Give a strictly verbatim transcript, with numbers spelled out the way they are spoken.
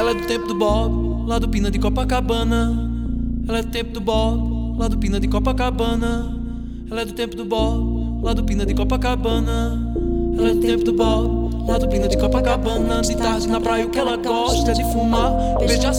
Ela é do tempo do Bob, lá do Pina de Copacabana. Ela é do tempo do Bob, lá do Pina de Copacabana. Ela é do tempo do Bob, lá do Pina de Copacabana. Ela é do tempo do Bob, lá do Pina de Copacabana. De tarde na praia o que ela gosta é de fumar, beijar